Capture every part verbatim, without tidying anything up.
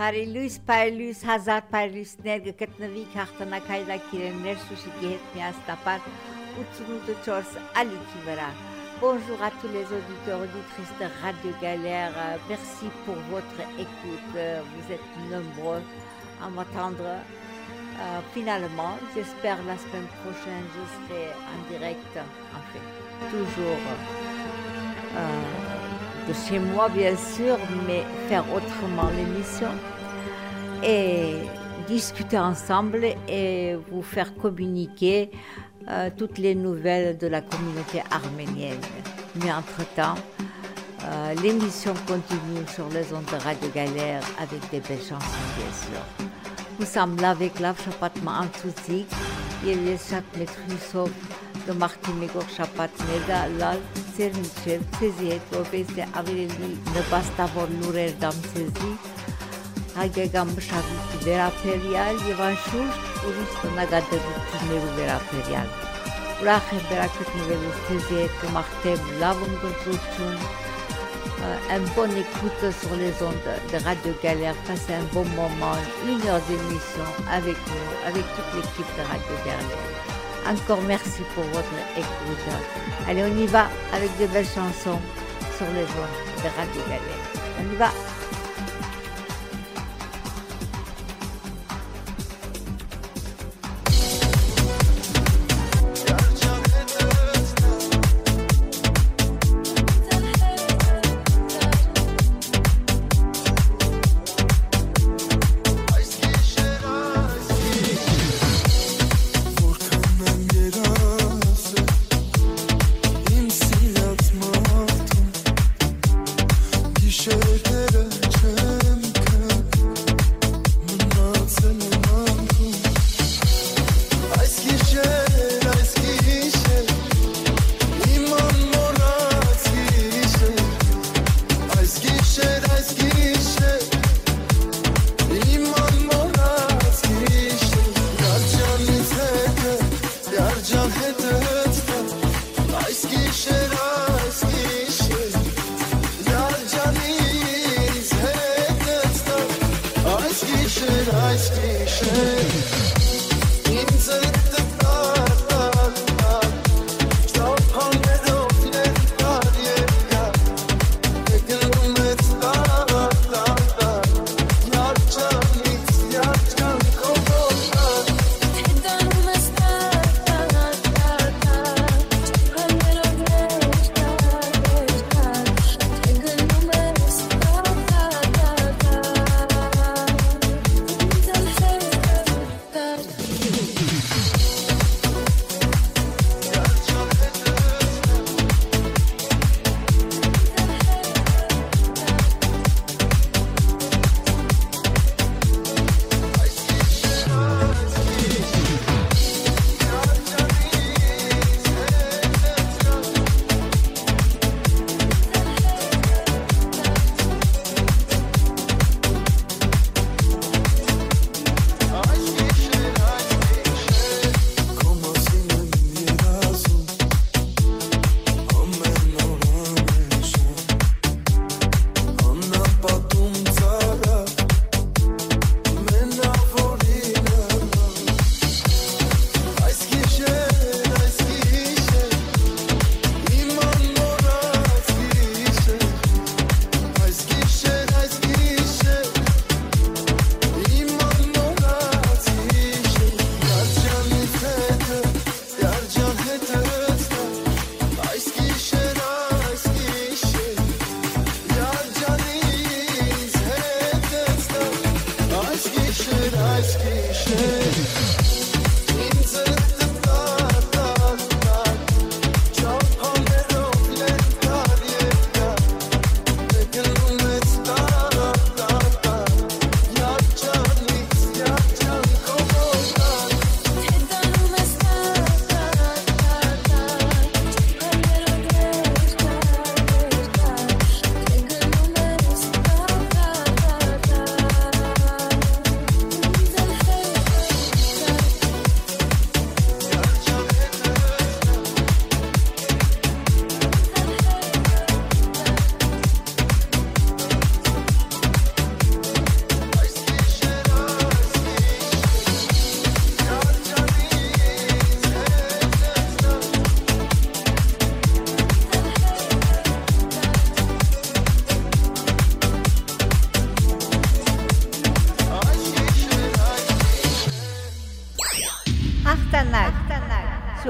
Marilus, Pailus, Hazard, Pailus, Nerg, Katnavik, Hartana, Kaila, Kirener, Sushi, Mias, Tapar, Utsuru de Chors, Alikivera. Bonjour à tous les auditeurs, auditrices de Radio Galère. Merci pour votre écoute. Vous êtes nombreux à m'attendre. Euh, finalement, j'espère la semaine prochaine, je serai en direct, en fait, toujours euh, de chez moi, bien sûr, mais faire autrement l'émission et discuter ensemble et vous faire communiquer euh, toutes les nouvelles de la communauté arménienne. Mais entre-temps, euh, l'émission continue sur les ondes de Radio Galère avec des belles chansons, bien sûr. Nous sommes là avec la Chapat Ma'antouzik, il y a chaque maîtrise de Martin Megor Chapat Nega, Lal, Sernichev, Céziet, Obeste, Avrili, ne basta vor Lurer Dam Cézi, Hagegam Chavit Vera Perial, Yevan Shur, Urus Nagade Tumeru Vera Perial. Urache Berakut Nivelus Céziet, Martem, Lavum Construction. Euh, un bon écoute sur les ondes de Radio Galère, passez un bon moment, une heure d'émission avec nous, avec toute l'équipe de Radio Galère. Encore merci pour votre écoute. Allez, on y va avec de belles chansons sur les ondes de Radio Galère. On y va.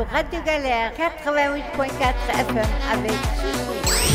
Radio Galère quatre-vingt-huit point quatre F M avec Chouchou.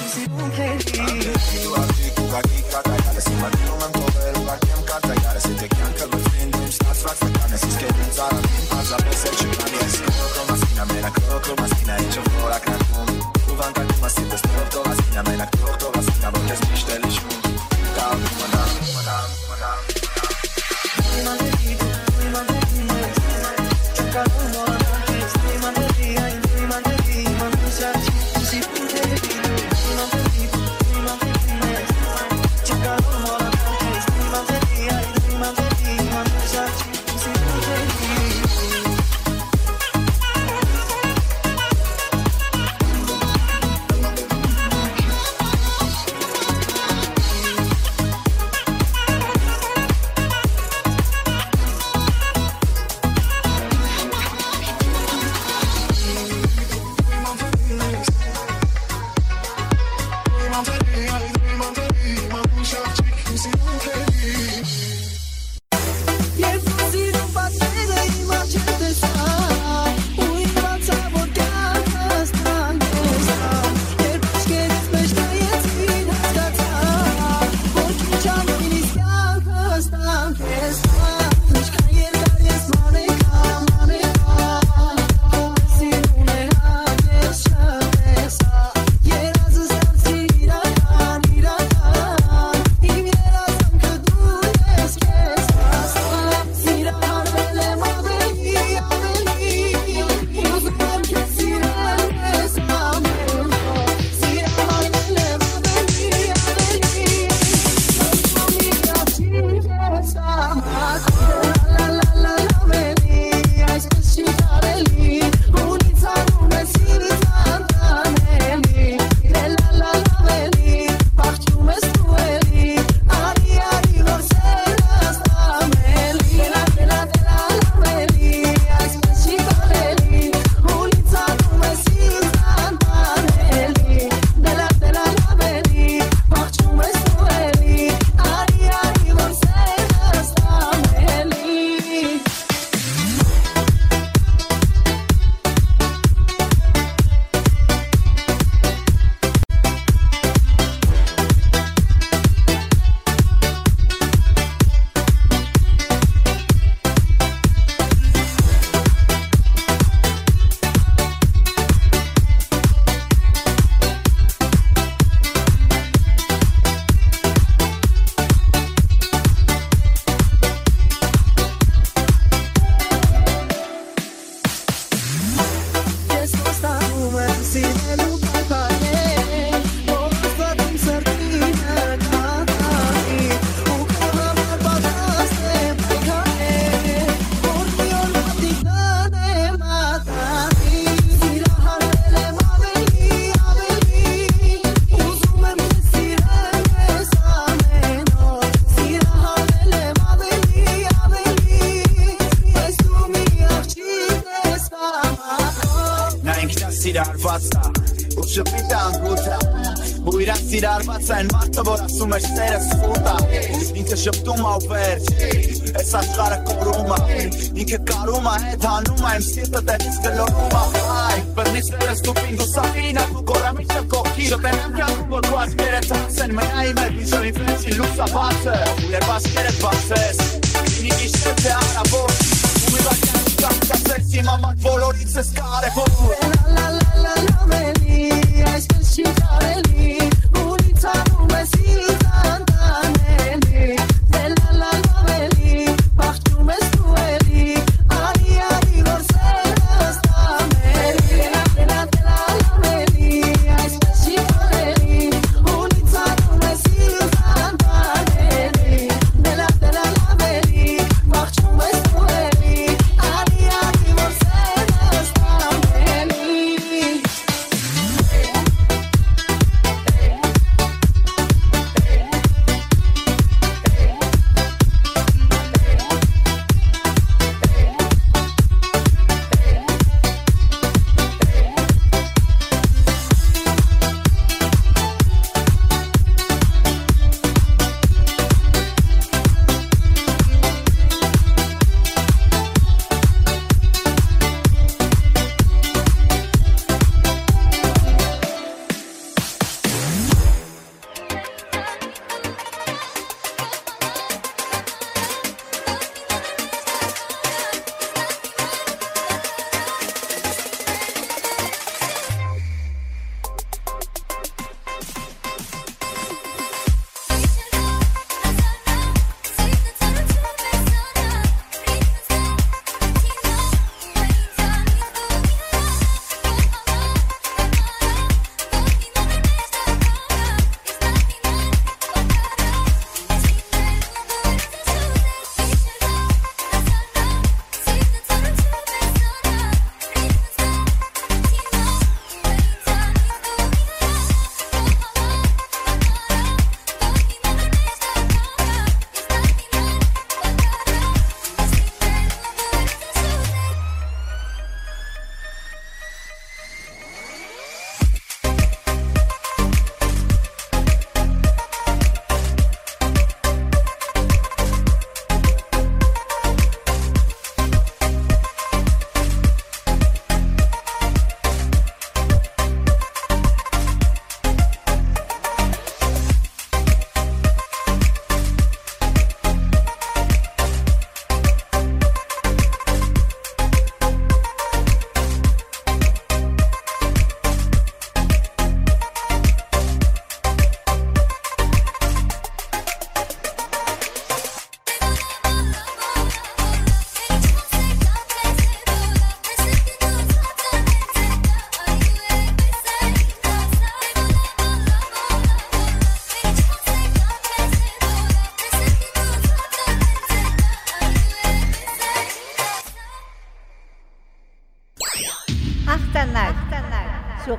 si non credi. Tu apri cu gagica da care si mă drum în cover, partem cartea care se te chiancă cu friend, îmi stați frați de carne, si schede în țara din fața pe se ce planiez. Crocco maschina mena, crocco maschina, e ce vor la cracum. Tu van ca cum si destorto maschina mena, crocco maschina, volte smișteli și un. Ca acum na, na, na. Stai mă de vidi, stai mă de vidi, ce ca nu mă arate, stai mă de vidi, stai mă de vidi, mă nu se arci, si pute de vidi, stai mă de vidi, stai mă de vidi, ce ca nu mă arate, stai mă de vidi, stai mă de vidi, mă nu se arci, si pute de vidi.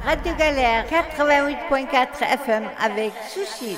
Radio Galère quatre-vingt-huit point quatre F M avec Sushi.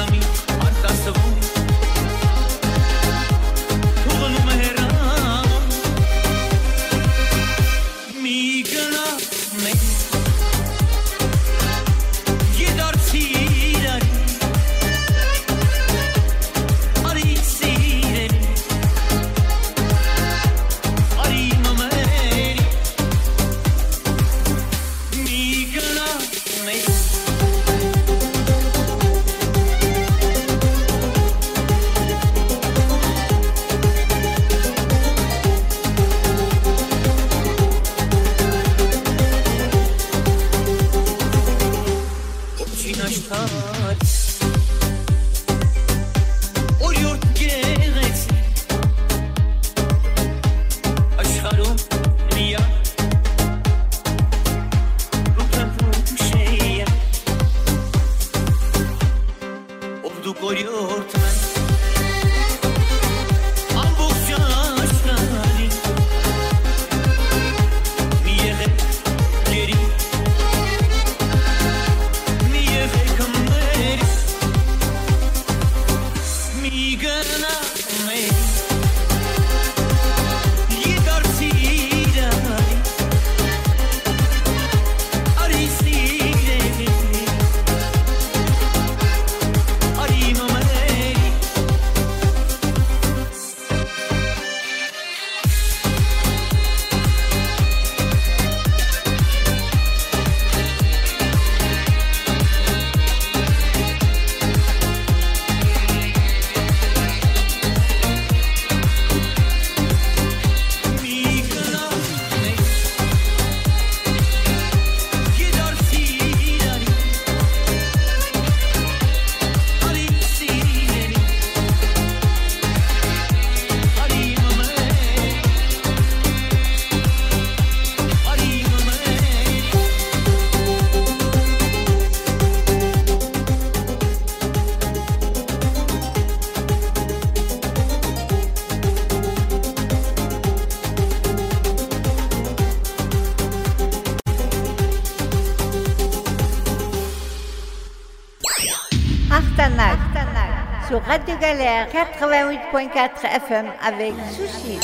Ora nu me hera Aftanak, sur Radio Galère quatre-vingt-huit point quatre F M avec Sushi.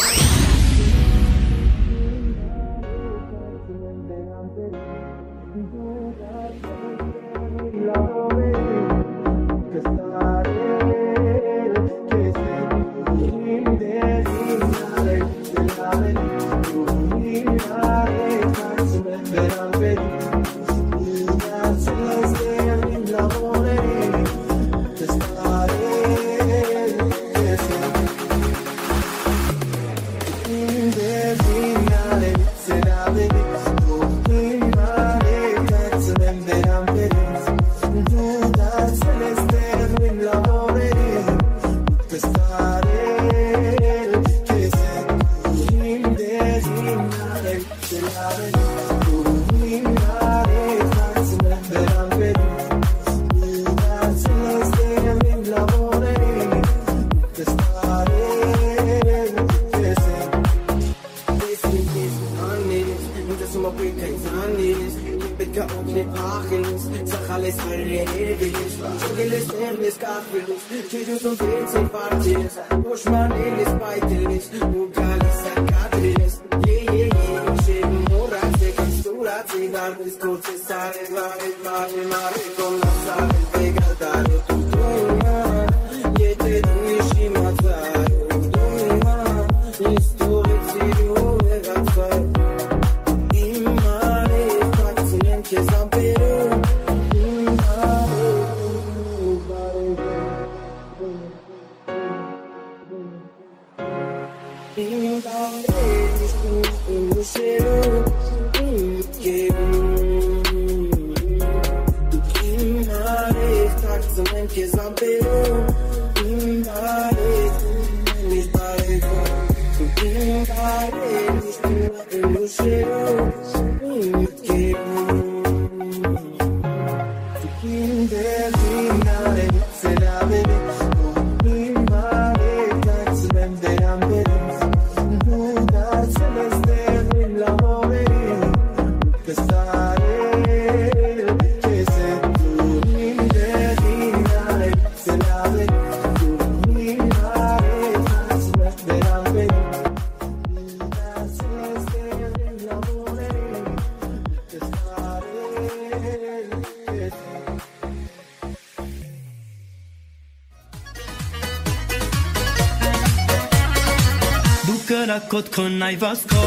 Kot con ai vasco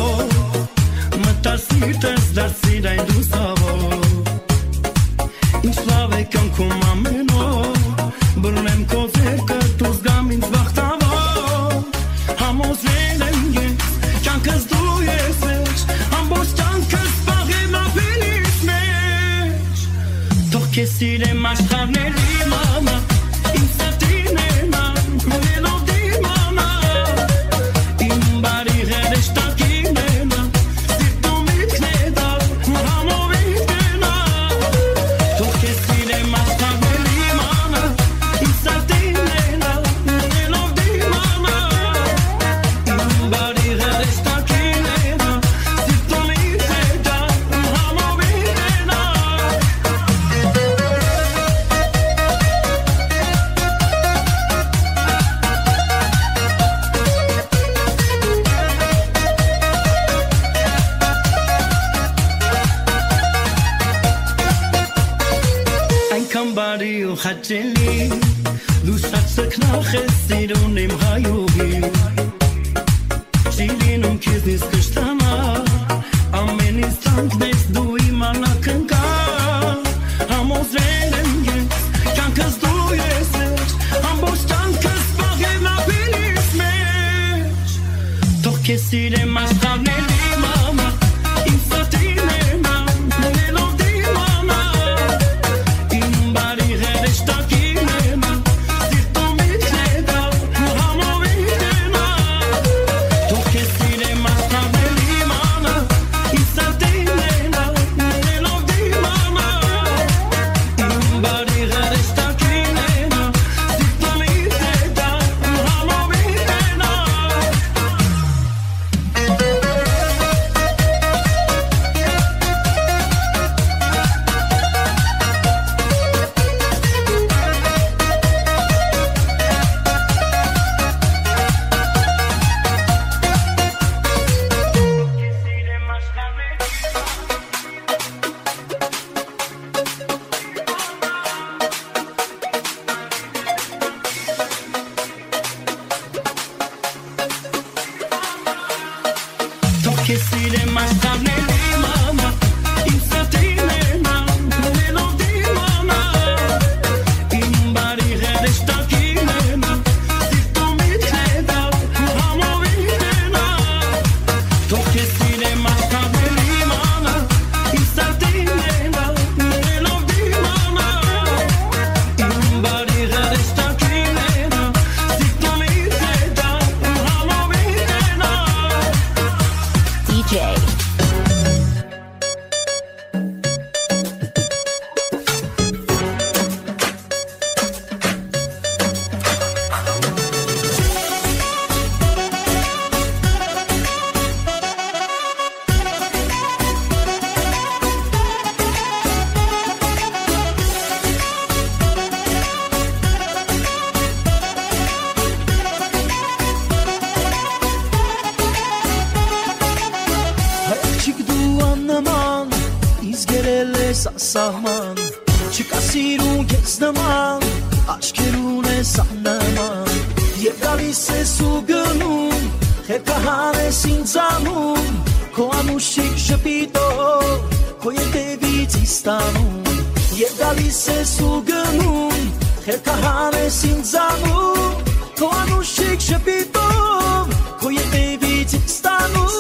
Mătar sites dar si dai du savo Ich slave kan kuma meno Burnem ko verka tu zgamin zvachtavo Hamos relenge Čankas du jeseš Ambos čankas pare ma pelis meš Toch kesi le maš travne li mama Insatine na Muleno di mama Hateli du satz knaches sidon im hayubi Silin um kisnis gestama am ministrank des du imana kanka Amos relenge kankas du yeses ambos tankas bagena bilis mes Doch kesile mas travneli mama insatine na melodi mama ես ասահման Չկա սիրուն կեզ նման Աչքերուն ես աննման Եվ գալիս ես ու գնում Խերկահան ես ինձ անում Քո անուշիկ շպիտով Քո ետևից իստանում Եվ գալիս ես ու գնում Խերկահան ես ինձ անում Քո անուշիկ շպիտով Քո ետևից իստանում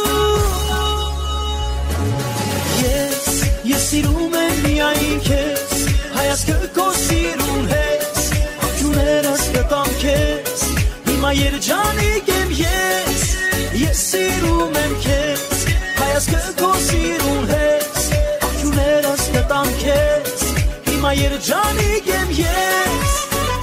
Ես, ես սիրում եմ միայն քեզ Հայացքը քո սիրուն ես Ակյուներս գտամ քեզ Հիմա երջանիկ եմ ես Ես սիրում եմ քեզ Հայացքը քո սիրուն ես Ակյուներս գտամ քեզ Հիմա երջանիկ եմ ես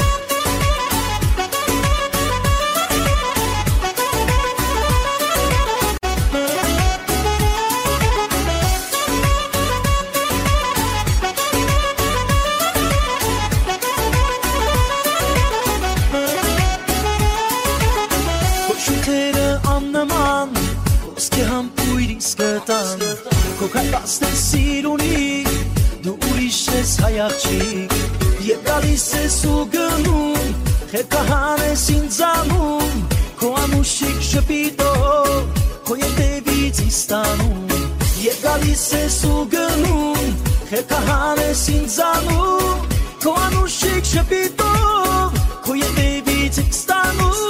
Քո քայլածն է սիրունի Դու ուրիշ ես հայաղջիկ Եվ գալիս ես ու գնում Խերկահան ես ինձ անում Քո անուշիկ շպիտով Քո ետևից իստանում Եվ գալիս ես ու գնում Խերկահան ես ինձ անում Քո անուշիկ շպիտով Քո ետևից իստանում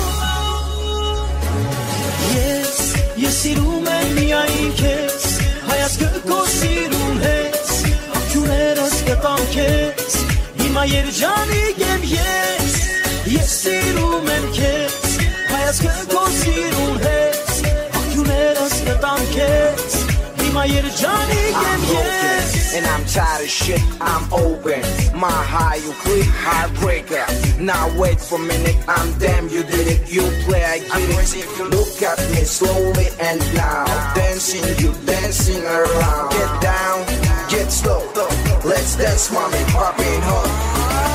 Ես, ես սիրում եմ միայն քեզ Հայացքը քո սիրուն ես Ակյուներս գտամ քեզ Հիմա երջանիկ եմ ես Ես սիրում եմ քեզ Հայացքը քո սիրուն ես Ակյուներս գտամ քեզ Հիմա երջանիկ եմ ես And I'm tired of shit, I'm open My high, you click, heartbreaker Now wait for a minute, I'm damn, you did it You play, I get it Look at me slowly and now Dancing, you dancing around Get down, get slow Let's dance, mommy, popping hot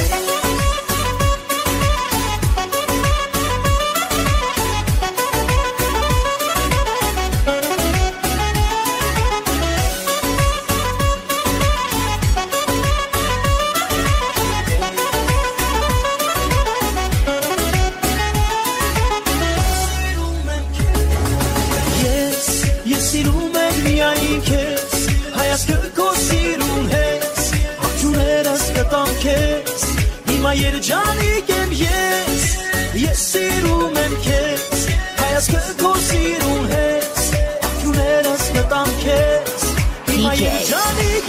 Հիմա երջանիկ եմ ես Ես սիրում եմ քեզ Հայացքը քո սիրուն ես Ակյուներս գտամ քեզ Հիմա երջանիկ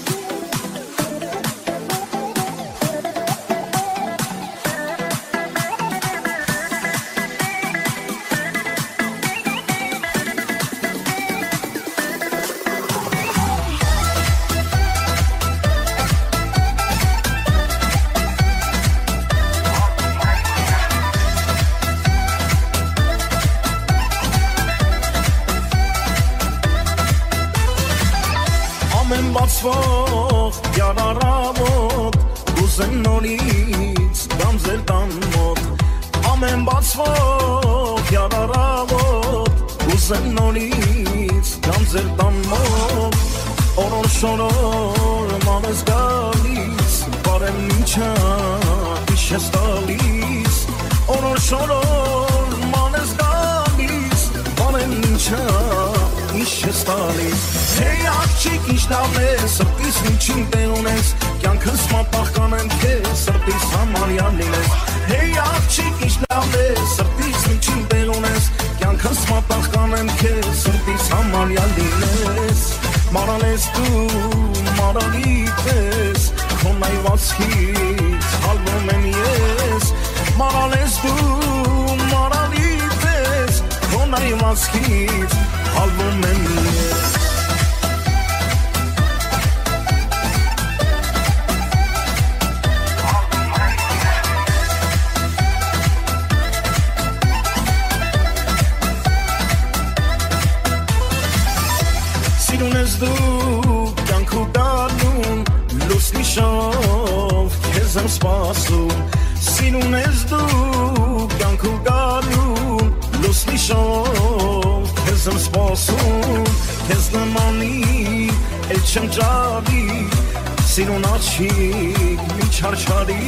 Բացվող յարարավոտ Ուզեն նորից գամզել տան մոտ Ամեն բացվող յարարավոտ Ուզեն նորից գամզել տան մոտ Օրոր շորոր մանես գալիս Բարեմ ինչա իշ ես տալիս Օրոր շորոր մանես գալիս Բարեմ ինչա իշ ես տալիս Hey աղջիկ ինչ լավ ես, սրտիս միջին տեղ ունես Կյանքս մապախ կանեմ քեզ, սրտիս համարյա լինես Hey աղջիկ ինչ լավ ես, սրտիս միջին տեղ ունես Կյանքս մապախ կանեմ քեզ, սրտիս համարյա լինես Մարալ ես դու, մարալի պես Քո նայվածքից հալվում եմ ես Մարալ ես դու, մարալի պես Քո նայվածքից հալվում եմ ես Դու կյանքու դալուն լուսնի շով քեզ եմ սպասում Սիրուն ես դու կյանքու դալուն լուսնի շով քեզ եմ սպասում Քեզ նմանի el çamçali Sinun açık mi çarşali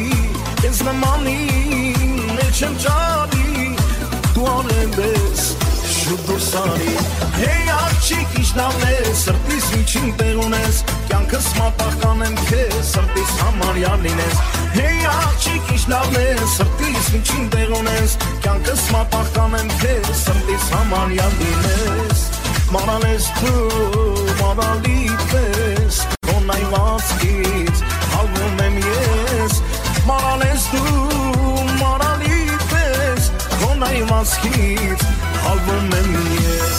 Ezlemanın el çamçali Duarendes şu dursani Hey açık işnavne Sırtis için berunes Kyankës ma pahkanem ke Sırtis hamar yarlines Hey açık işnavne Sırtis için berunes Kyankës ma pahkanem ke Sırtis hamar yarlines Marales tu maralitves Konay vaskit Halvum em yes Marales tu maralitves Konay vaskit Halvum em yes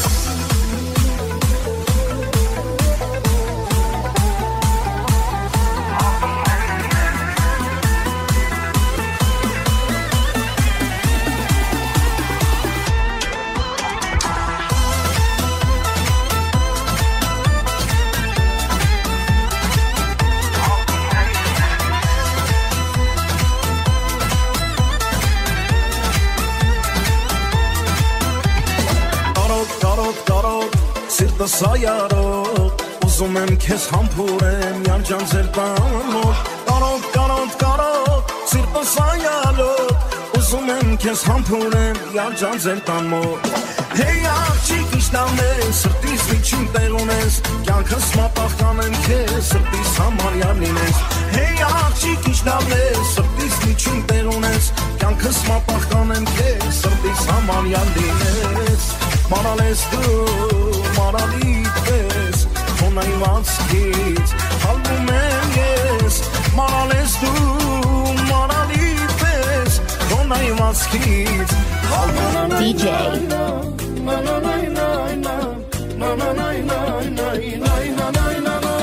Sayarok Uzun em kes hampurem Yancan zerdanok Karok karok karok Sirpa sayarok Uzun em kes hampurem Yancan zerdanok Hey açık işnavne Sırtis için berunes Kyankës ma pahkanem ke Sırtis hamar yarlines Hey açık işnavne Sırtis için berunes Kyankës ma pahkanem ke Sırtis hamar yarlines Marales tu maralitves Konay vaskit Halvum em yes Marales tu maralitves Konay vaskit Halvum D J Na na na na na Na na na na na na na na na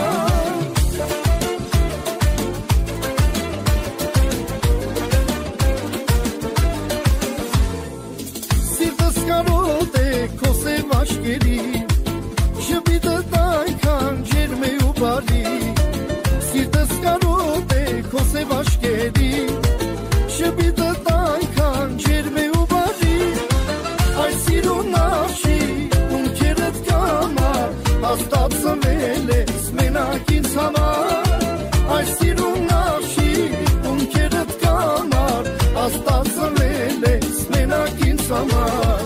Sirtës karote Kose vashkeri Shëbitë taj kanë gjerë me u bari Sirtës karote Kose vashkeri Shëbitë taj kanë gjerë me u bari Aj siru nashi Unë kjerët kamar Astat së mele Smenakin samar Aj siru nashi Unë kjerët kamar Astat së mele Smenakin samar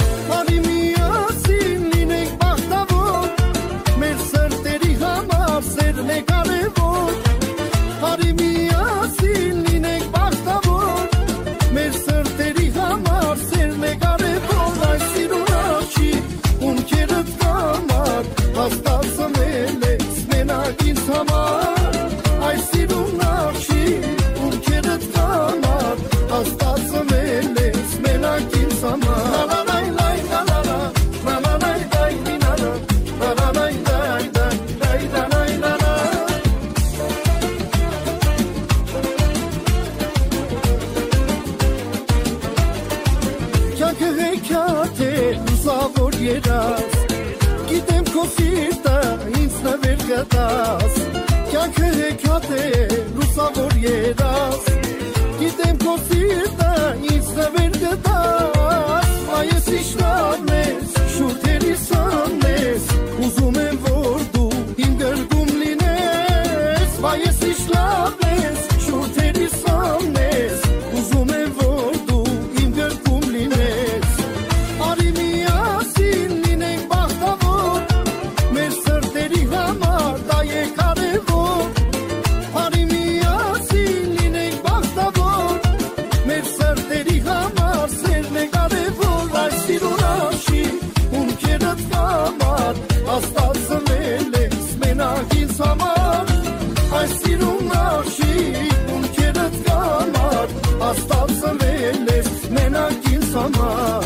Gidem kosirta insna vergadas Kyanke hekate rusa voriedas Gidem kosirta insna vergadas Ayes işlarnes şurteri sannes Uzumem vordu imgergum lines Ayes işlarnes şurteri sannes Uzumem vordu imgergum lines Arimia Astasın ele smenakin samar Ay sirun nashi un keret kamar Astasın ele smenakin samar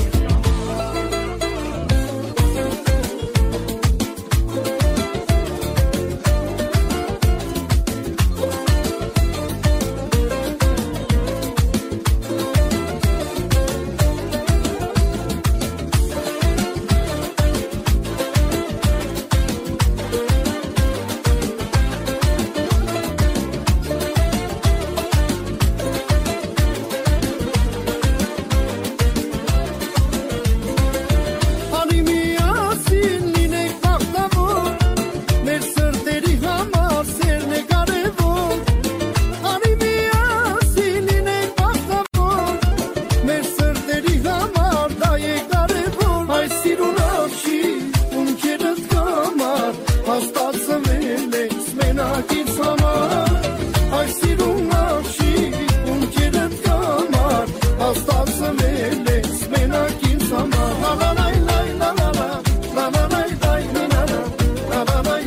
menakil samar Ay sirun aşık unkeret kamar Hastası veles menakil samar La la la la la la la la la la la la la la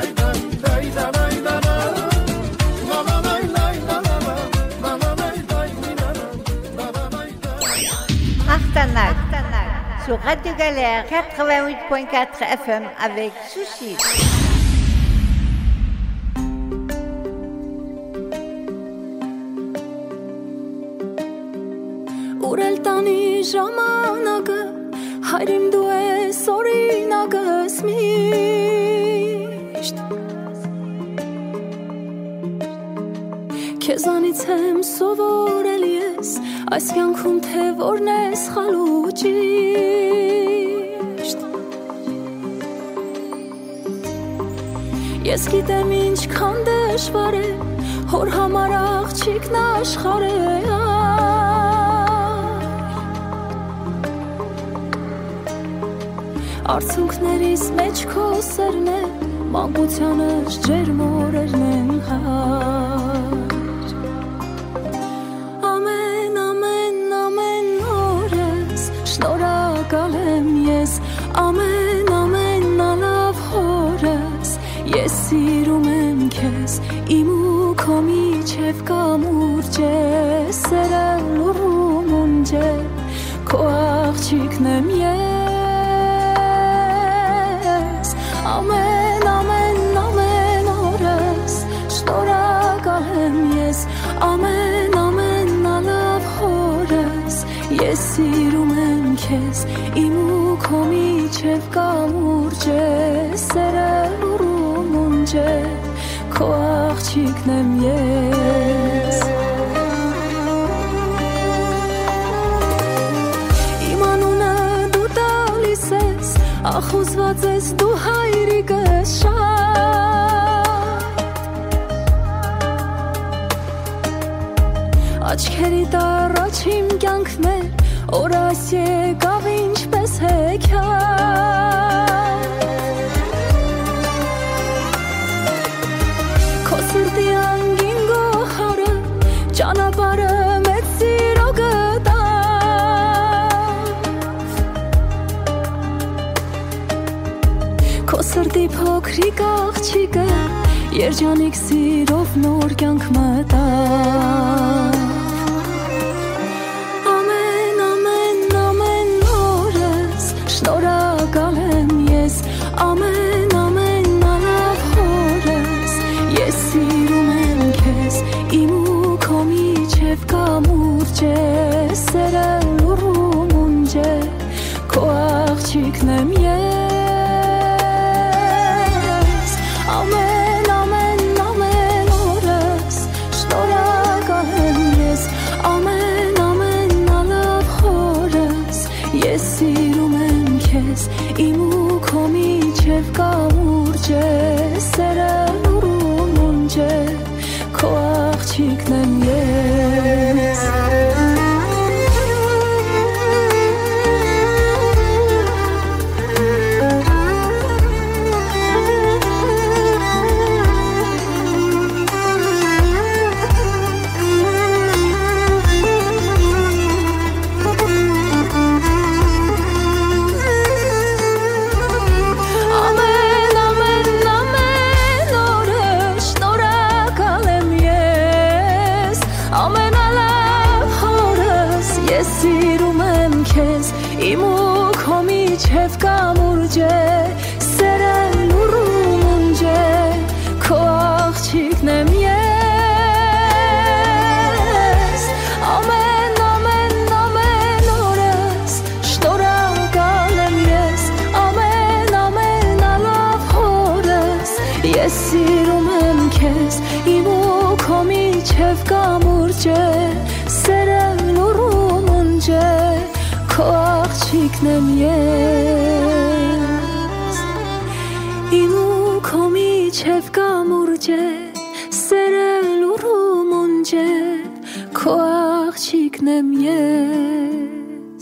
Achternacht sur Radio Galère quatre-vingt-huit point quatre F M avec Sushi. Ուրելտանի ժամանակը հայրիմ դու ես օրինակս միշտ Քեզանից եմ սովորել ես այս կյանքում թե որն է սխալ ու ճիշտ Ես գիտեմ ինչքան դժվար է հոր համար աղջիկն աշխարհ է Արցունքներիս մեջ քո սերն է մանկությանս ջերմ օրերն են հար Ամեն, ամեն, ամեն օրս շնորհակալ եմ ես Ամեն, ամեն լավ օրս ես սիրում եմ քեզ Իմ ու քո միջև կամուրջ է սերը լուրում ունջ է Քո աղջիկն եմ ես Ամեն, ամեն, ամեն օրս շնորհակալ եմ ես Ամեն, ամեն լավ օրս ես սիրում եմ քեզ Իմ ու քո միջև կամուրջ է սերը լուրում ունջ է Քո աղջիկն եմ ես Իմ անունը դու տալիս ես Ախոզված ես դու հայրիկս շատ Աչքերիդ առաջ իմ կյանքն է Օր այս եկավ ինչպես հեքիաթ Քո սրտի անգին գոհարը Ճանապարհը մեծ սիրո գտավ Քո սրտի փոքրիկ աղջիկը Երջանիկ սիրով նոր կյանք մտավ Ամեն, ամեն, ամեն օրս շնորհակալ եմ ես Ամեն, ամեն լավ օրս ես սիրում եմ քեզ Իմ ու քո միջև կամուրջ է սերը լուրում ունջ է Քո աղջիկն եմ ես Ամեն, ամեն, ամեն օրս շնորհակալ եմ ես Ամեն, ամեն լավ օրս ես սիրում եմ քեզ Իմ ու քո միջև կամուրջ է սերը լուրում ունջ է Քո աղջիկն եմ ես Իմ ու քո միջև կամուրջ է սերը լուրում ունջ է Քո աղջիկն եմ ես Ամեն, ամեն, ամեն օրս շնորհակալ եմ ես Ամեն, ամեն լավ օրս ես սիրում եմ քեզ Իմ ու քո միջև կամուրջ է սերը լուրում ունջ է Քո աղջիկն եմ ես Իմ ու քո միջև կամուրջ է սերը լուրում ունջ է Քո աղջիկն եմ ես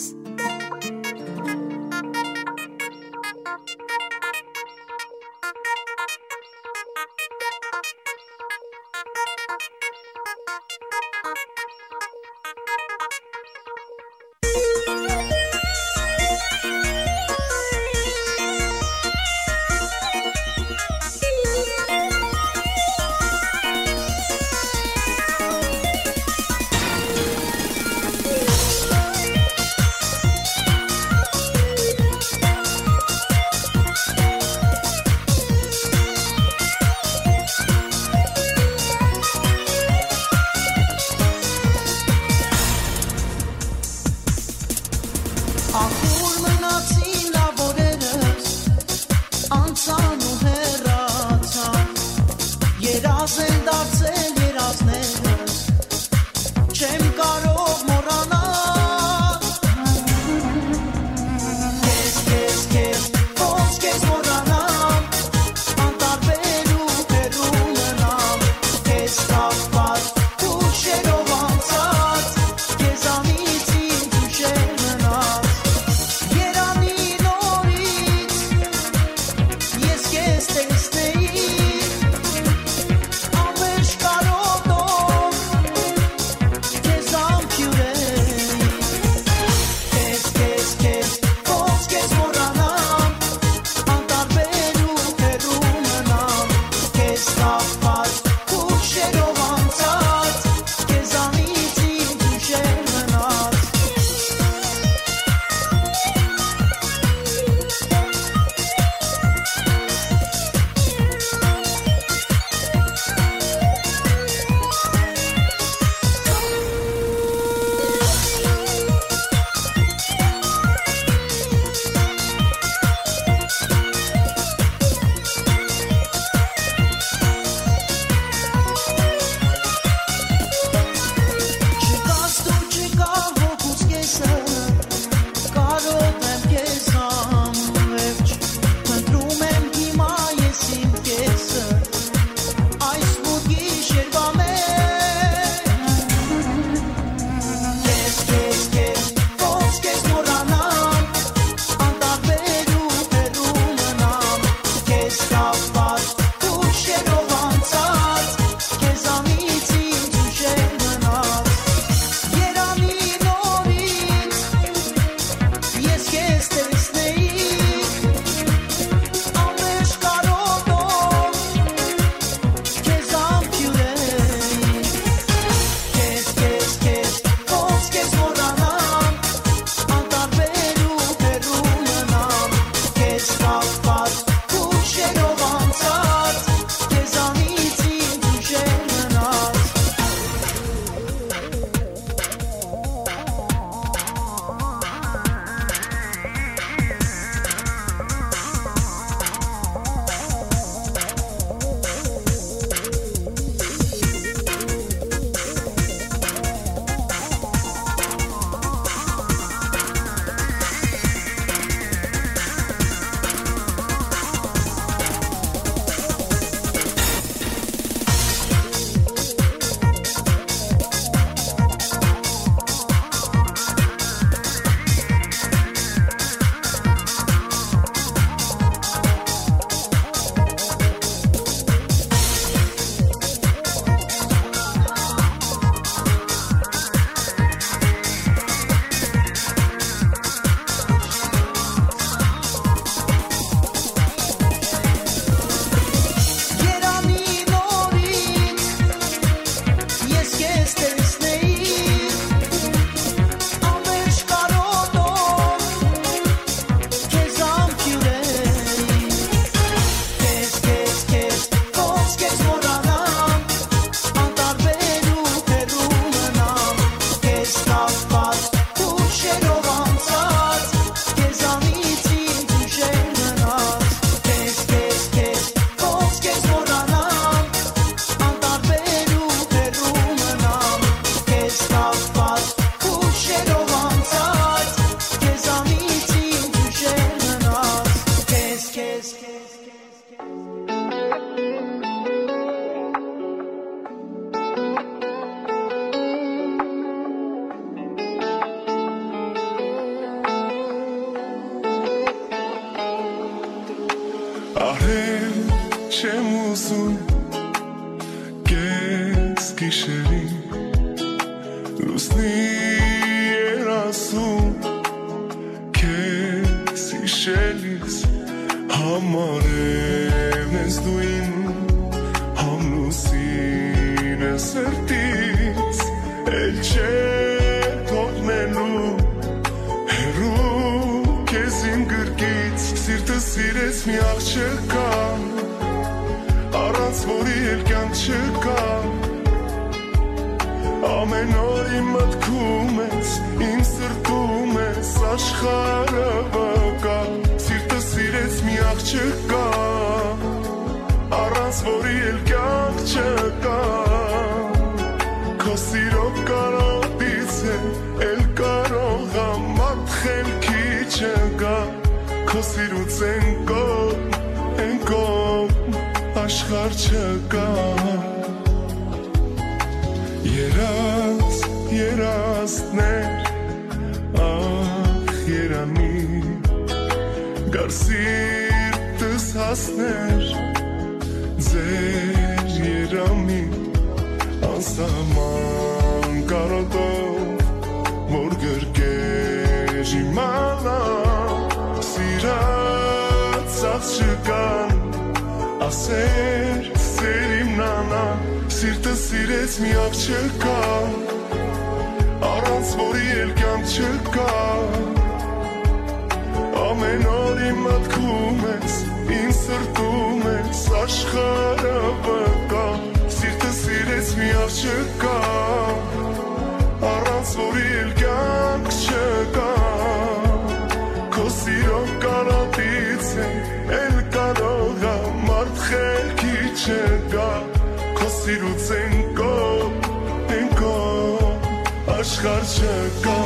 Առանց որի էլ կյանք չկա Քո սիրո կարոտից է էլ կարող եմ մատխելքի չկա Քո սիրուց են կողմ, են կողմ աշխարհ չկա Երաս, երասներ, ախ երանի Գար սիրտս հասներ ձեր երամին Անսահման կարոտով որ գրկեր իմանա Սիրած աղ չկան ասեր սեր իմնանա Սիրտը սիրեց մի աղ չկա Առանց որի էլ կյանք չկա Ամեն օր իմ մտքում ես, իմ սրտում ես աշխարհը վկա Սիրտը սիրեց մի աղ չկա Առանց որի էլ կյանք չկա Քո սիրո կարոտից է էլ կարող եմ արտխելքի չկա Քո սիրուց են կողմ, են կողմ աշխարհ չկա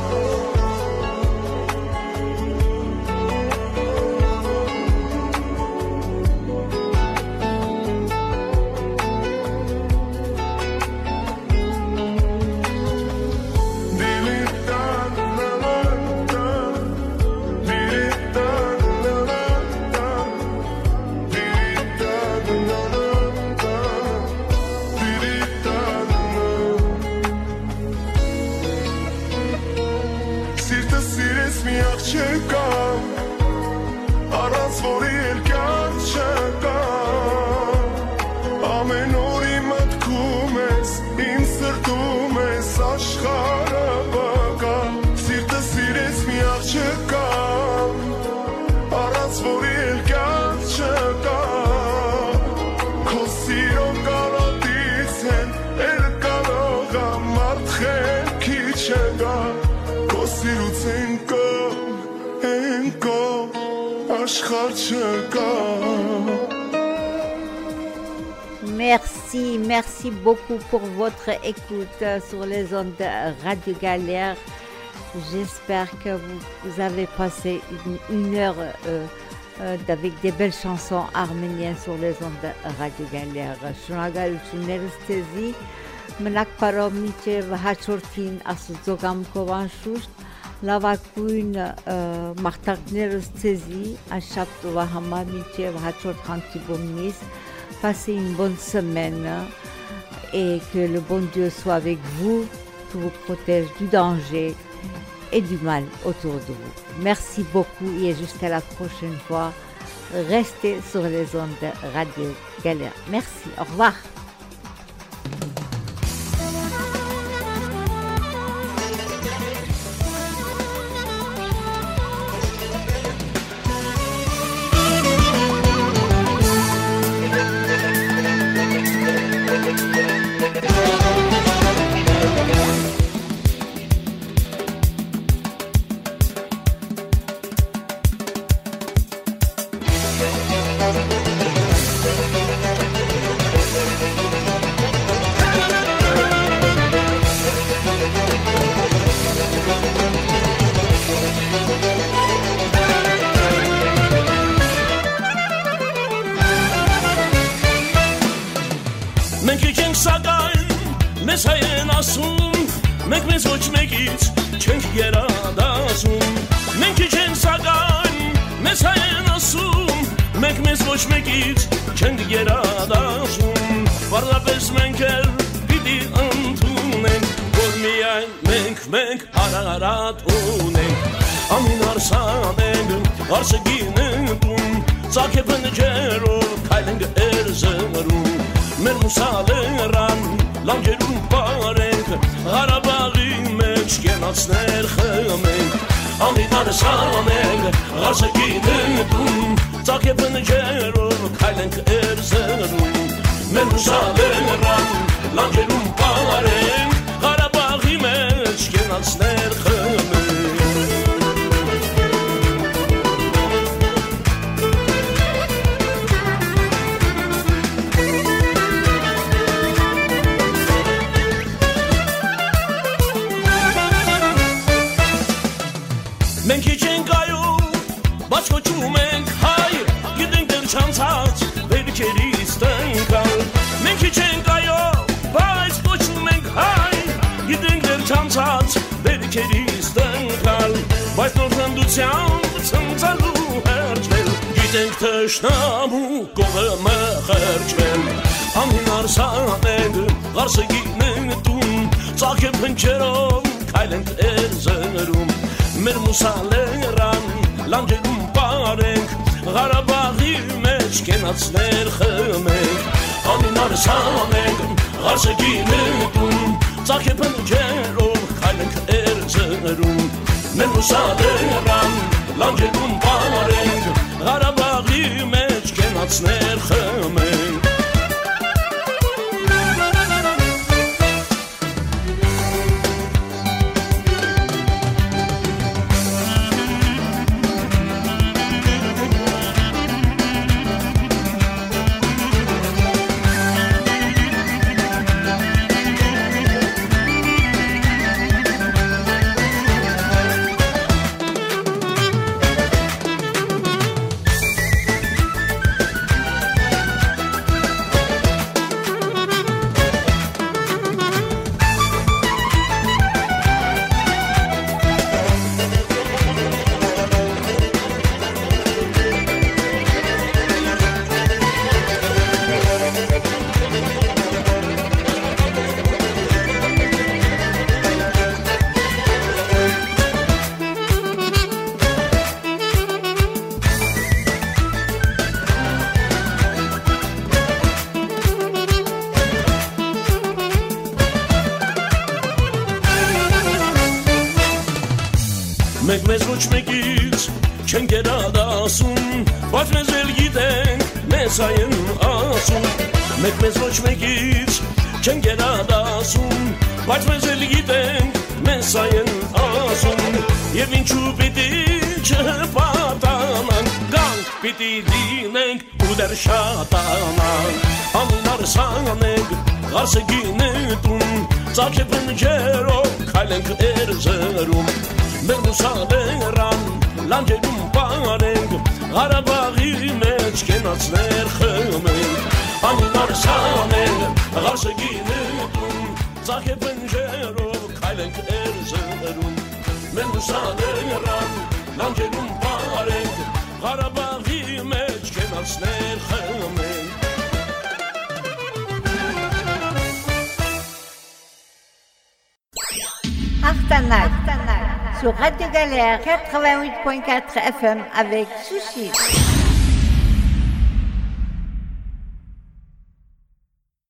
Merci, merci beaucoup pour votre écoute sur les ondes de Radio Galère. J'espère que vous, vous avez passé une, une heure euh, euh, avec des belles chansons arméniennes sur les ondes de Radio Galère. Շնորհակալություններս ձեզի, մնաք բարով մինչև հաջորդին Աստծո կամքով անշուշտ, լավագույն մաղթանքներս ձեզի աշխատովա համար մինչև հաջորդ հանդիպումից Passez une bonne semaine et que le bon Dieu soit avec vous, qu'il vous protège du danger et du mal autour de vous. Merci beaucoup et jusqu'à la prochaine fois. Restez sur les ondes de Radio Galère. Merci, au revoir. ջանքերիս տնկալ, բայց նոր հնդությամբ ծնծալու հերջվել, գիտենք թշնամու կողը մխերջվել, անհինար սանենք ղարսը գինտում, ծաղկե փնչերով քայլենք էրզերում, մեր մուսալերան լանջերում պարենք, Ղարաբաղի մեջ կենացներ խմենք, անհինար սանենք ղարսը գինտում, ծաղկե փնչերով քայլենք էրզերում, մեր մուսալերան լանջերում պարենք, Ղարաբաղի մեջ կենացներ խմենք Մենք մեզ ոչ մեկից չենք երադասում, բայց մեզ էլ գիտենք մեզ այն ասում, մենք մեզ ոչ մեկից չենք երադասում, բայց մեզ էլ գիտենք մեզ այն ասում, և ինչու պիտի չհպատանանք, գանք պիտի լինենք ու դեր շատանանք, անհինար սանենք ղարսը գինտում, ծաղկե փնջերով քայլենք էրզերում, մեր մուսալերան լանջերում պարենք, Ղարաբաղի մեջ կենացներ խմենք, անհինար սանենք ղարսը գինտում, ծաղկե փնջերով քայլենք էրզերում, մեր մուսալերան լանջերում պարենք, Ղարաբաղի մեջ կենացներ խմենք Artanac sur Radio Galère quatre-vingt-huit point quatre F M avec Sushi.